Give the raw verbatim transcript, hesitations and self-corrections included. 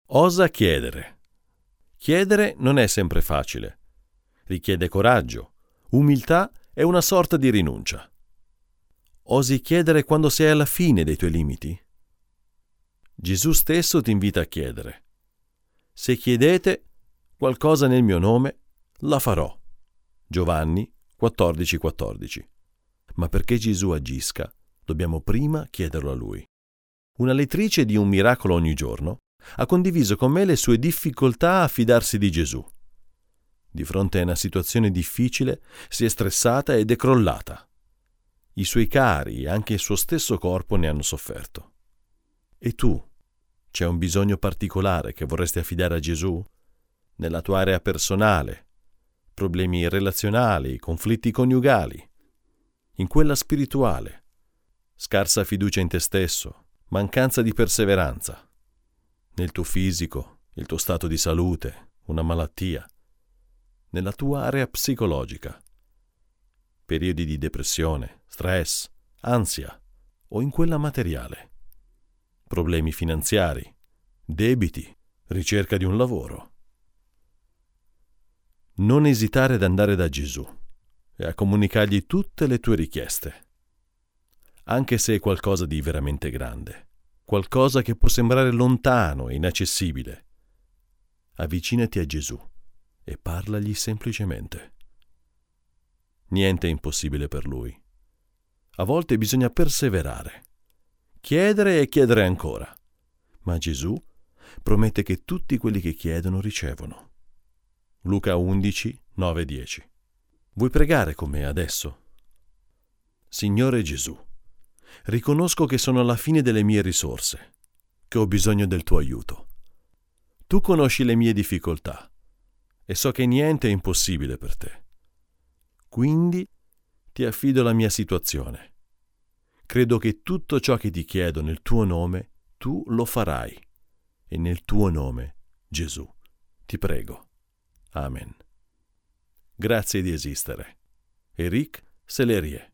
Osa chiedere. Chiedere non è sempre facile. Richiede coraggio, umiltà e una sorta di rinuncia. Osi chiedere quando sei alla fine dei tuoi limiti? Gesù stesso ti invita a chiedere. Se chiedete qualcosa nel mio nome, la farò. Giovanni quattordici quattordici. Ma perché Gesù agisca, dobbiamo prima chiederlo a Lui. Una lettrice di Un miracolo ogni giorno ha condiviso con me le sue difficoltà a fidarsi di Gesù. Di fronte a una situazione difficile si è stressata ed è crollata. I suoi cari e anche il suo stesso corpo ne hanno sofferto. E tu? C'è un bisogno particolare che vorresti affidare a Gesù? Nella tua area personale, problemi relazionali, conflitti coniugali, in quella spirituale, scarsa fiducia in te stesso, mancanza di perseveranza, nel tuo fisico, il tuo stato di salute, una malattia, nella tua area psicologica, periodi di depressione, stress, ansia o in quella materiale, problemi finanziari, debiti, ricerca di un lavoro. Non esitare ad andare da Gesù e a comunicargli tutte le tue richieste, anche se è qualcosa di veramente grande, qualcosa che può sembrare lontano e inaccessibile. Avvicinati a Gesù e parlagli semplicemente. Niente è impossibile per Lui. A volte bisogna perseverare, chiedere e chiedere ancora, ma Gesù promette che tutti quelli che chiedono ricevono. Luca undici, nove dieci. Vuoi pregare con me adesso? Signore Gesù, riconosco che sono alla fine delle mie risorse, che ho bisogno del tuo aiuto. Tu conosci le mie difficoltà e so che niente è impossibile per te. Quindi ti affido la mia situazione. Credo che tutto ciò che ti chiedo nel tuo nome, tu lo farai. E nel tuo nome, Gesù, ti prego. Amen. Grazie di esistere. Eric Sellerie.